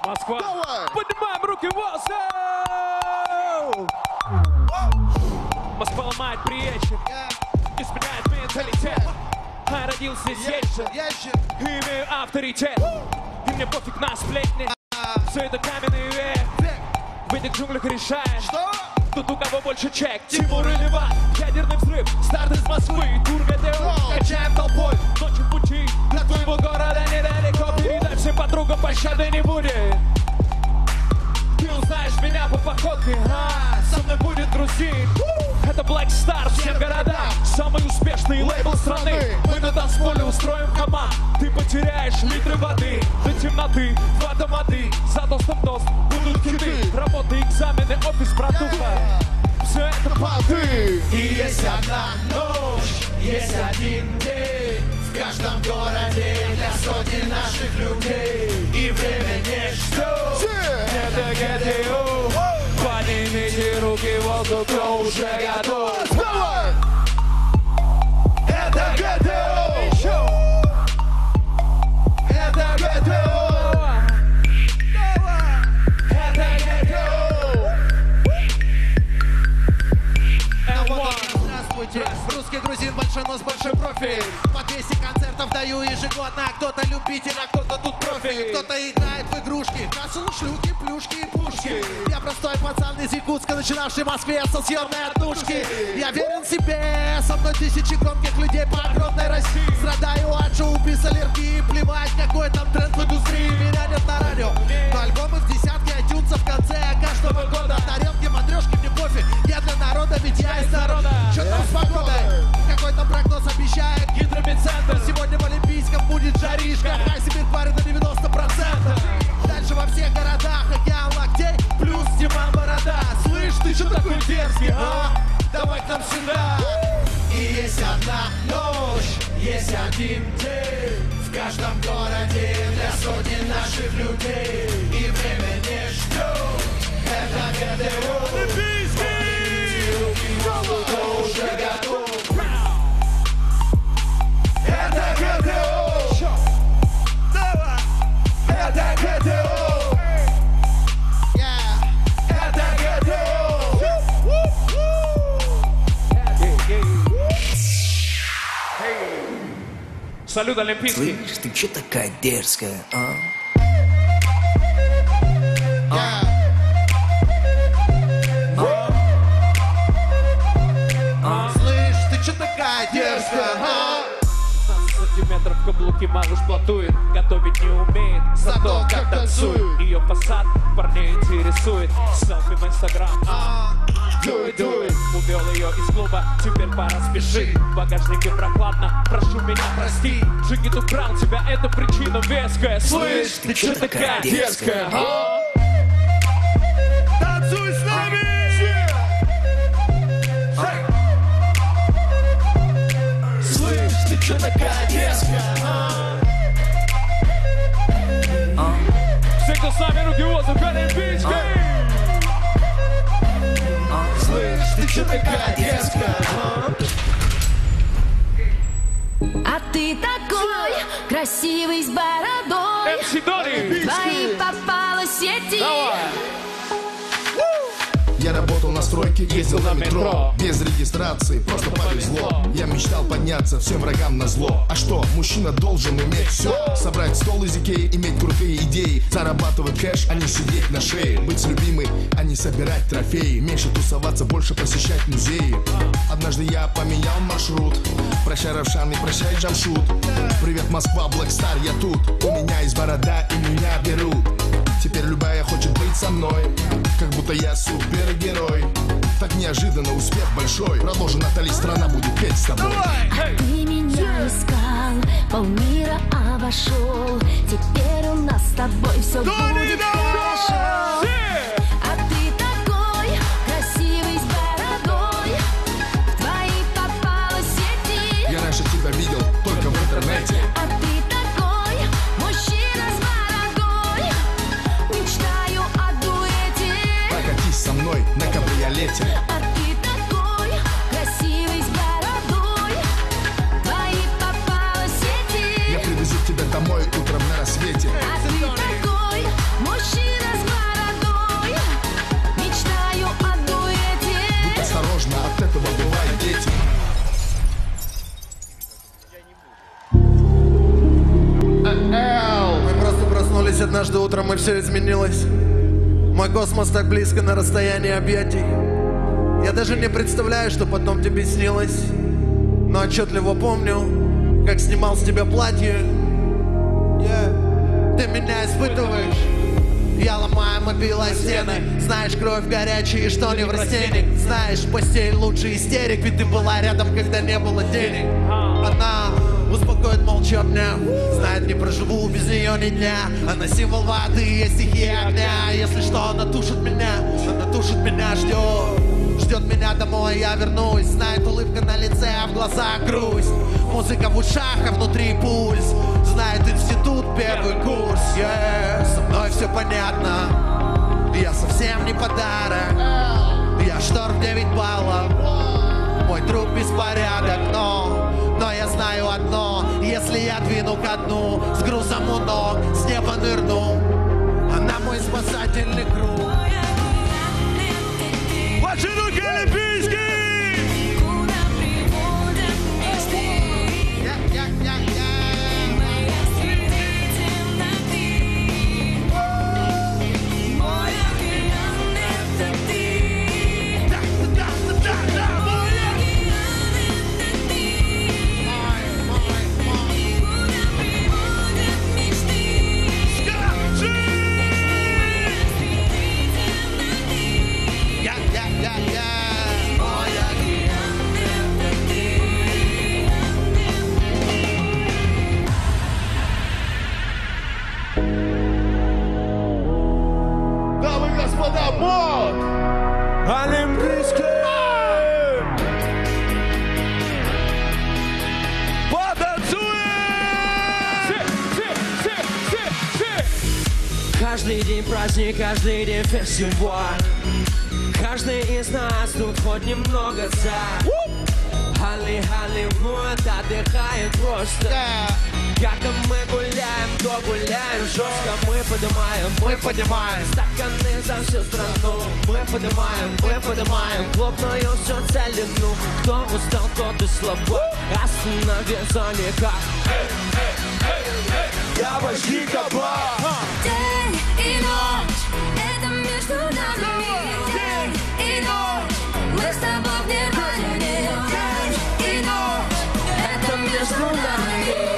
Москва. Давай. Поднимаем руки в воздух! Москва ломает приезжих, не сменяет менталитет. Я родился здесь же, имею авторитет. И мне пофиг на сплетни, все это каменный век. В этих джунглях решаешь, тут у кого больше чек. Тимур или Ван, ядерный взрыв, старт из Москвы. Тур ГТО, качаем толпой, ночью пути до твоего города недалеко. Передай всем подругам, пощады не будет. Ты узнаешь меня по походке, со мной будет грузин. Это Black Star всем городам, самый успешный лейбл страны. Мы на танцполе устроим команд. Ты потеряешь литры воды до темноты, в автоматы. За тостом тост будут хиты, работы, экзамены, офис, братуха. Все это понты. И есть одна ночь, есть один день в каждом городе для сотни наших людей. И время не ждет. Это ГТО. Поднимите руки в воздух, кто уже готов. Это ГТО. Это ГТО. Это ГТО. Здравствуйте, русский грузин, большой нос, большой профиль. По 200 концертов даю ежегодно. Кто-то любитель, а кто-то тут профи. Кто-то играет в игрушки, кассу, шлюхи, плюшки и пушки. Я простой пацан из Якутска, начинавший в Москве со съемной отдушки. Я верен себе, со мной тысячи громких людей по огромной России. Страдаю от шоу-биз, аллергии, плевать, какой там тренд в индустрии. Меня нет на радио, но альбомы в десятке iTunes в конце каждого года. Тарелки, матрешки, мне пофиг, я для народа, ведь я из народа. Чё там с погодой? Какой там прогноз обещает гидромедцентр? Сегодня в Олимпийском будет жаришка, хай Сибирь парит на 90%. Дальше во всех городах океан локтей, плюс Диман Борода. Слышь, ты чё такой дерзкий, а? Давай к нам сюда. И есть одна ночь, есть один день в каждом городе для сотни наших людей. И время не ждет. Это ГТО. Олимпийский! Кто уже готов? Это ГТО. Это ГТО. Это ГТО. Салют олимпийский. Слышь, ты чё такая дерзкая, а? Слышь, ты чё такая дерзкая, а? 15 сантиметров каблуки малыш платует, готовить не умеет, зато как танцует. Ее фасад парней интересует, селфи в инстаграм. Do it, do it. Увел ее из клуба, теперь пора спешить. В багажнике прохладно, прошу меня прости. Джигит украл тебя, это причина веская. Слышь, ты чё такая дерзкая, а? Танцуй с нами! Слышь, ты чё такая дерзкая, а? Все, кто с нами, руки в воздух, олимпийский! Слышь, ты чё такая дерзкая, А ты такой красивый с бородой. MC Дори! Твои попало сети. Давай! Я работал на стройке, ездил на метро. Без регистрации, просто повезло. Я мечтал подняться всем врагам на зло. А что, мужчина должен иметь все. Собрать стол из Икеи, иметь крутые идеи. Зарабатывать кэш, а не сидеть на шее. Быть с любимой, а не собирать трофеи. Меньше тусоваться, больше посещать музеи. Однажды я поменял маршрут. Прощай, Равшан, и прощай, Джамшут. Привет, Москва, Black Star, я тут. У меня есть борода, и меня берут. Теперь любая хочет быть со мной, как будто я супергерой. Так неожиданно успех большой. Продолжи, Натали, страна будет петь с тобой. Ты меня искал, полмира обошел. Теперь у нас с тобой все будет хорошо. А ты такой красивый с бородой. В твои попало сети. Я раньше тебя видел только в интернете. А ты такой мужчина с бородой. Мечтаю о дуэте. Прокатись со мной на кабриолете. А ты такой красивый с бородой. Твои попало сети. Я привезу тебя домой утром на рассвете. А ты такой мужчина. однажды утром, и все изменилось. Мой космос так близко на расстоянии объятий. Я даже не представляю, что потом тебе снилось. Но отчетливо помню, как снимал с тебя платье. Ты меня испытываешь. Я ломаю мобилой стены. Знаешь, кровь горячая и что не в растениях. Знаешь, постель лучше истерик, ведь ты была рядом, когда не было денег. Она успокоит молча дня. Знает, не проживу без нее ни дня. Она символ воды, есть стихия огня. Если что, она тушит меня, ждет меня домой, я вернусь. Знает, улыбка на лице, а в глазах грусть. Музыка в ушах, а внутри пульс. Знает, институт, первый курс. Со мной все понятно. Я совсем не подарок. Я штор в 9 баллов. Мой труп беспорядок, но я знаю одно. Если я двину ко дну, с грузом у ног, с неба нырну. Она мой спасательный круг. Ваши руки, олимпийские! Куда приводят мечты? Моя среди темноты. Мой океан — это ты. Мой океан — это ты. Куда приводят мечты? Скажи! Дамы и господа, вот! Олимпийские! Каждый день праздник, каждый день фестиваль. Каждый из нас тут хоть немного за. Голливуд отдыхает просто. Когда мы гуляем, то гуляем жестко. Мы поднимаем стаканы за всю страну. Мы поднимаем плотную всю целину. Кто устал, тот и слабо. Остановиться никак. Я возьми кабак! День и ночь, это между нами. День и ночь, мы с тобой в нирване. День и ночь, это между нами.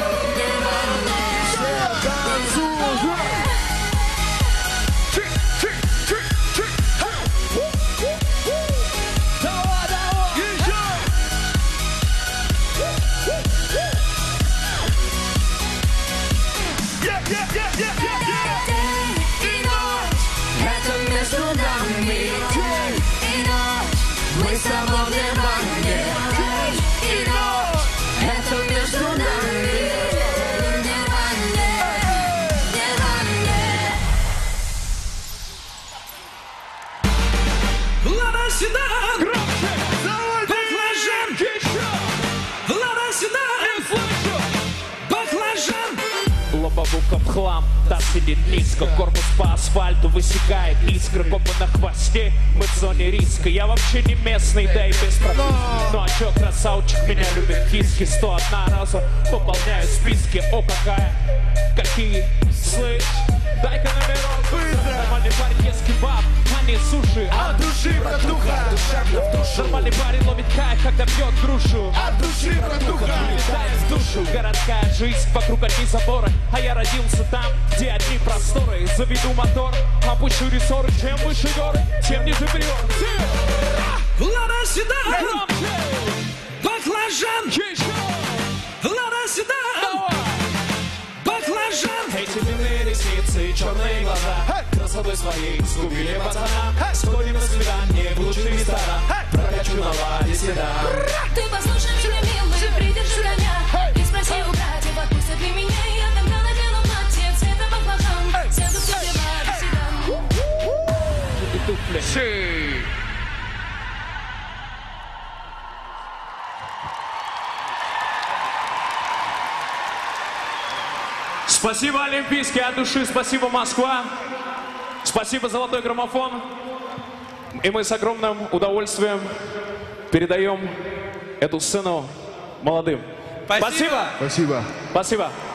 Лобовуха в хлам, таз сидит низко. Корпус по асфальту высекает искры. Копы на хвосте, мы в зоне риска. Я вообще не местный, да и без проблем. Ну а чё, красавчик, меня любят киски. 101 раза пополняю списки. О, какие, слышь, дай-ка номерок. Нормальный парень ест кебаб, а не суши. От души, братуха! Душевно в душу! Нормальный парень ловит кайф, когда пьет грушу. От души, братуха! Летает в душу. Городская жизнь, вокруг одни заборы. А я родился там, где одни просторы. Заведу мотор, опущу рессоры. Чем выше горы, тем ниже приор. Лада сюда! Громче! Баклажан! Еще! Лада сюда! Баклажан! Эти длинные ресницы, черные глаза. Красотой своей сгубили пацана. Сходим на свидание в лучший ресторан. Прокачу на ладе седан. Ты послушай меня, милый, придержи коня. И спроси у братьев, отпустят ли меня. Я тогда надену платье цвета баклажан. Сяду в тебе в седан. Туфли. Спасибо, Олимпийский, от души. Спасибо, Москва. Спасибо, Золотой граммофон. И мы с огромным удовольствием передаем эту сцену молодым. Спасибо. Спасибо. Спасибо.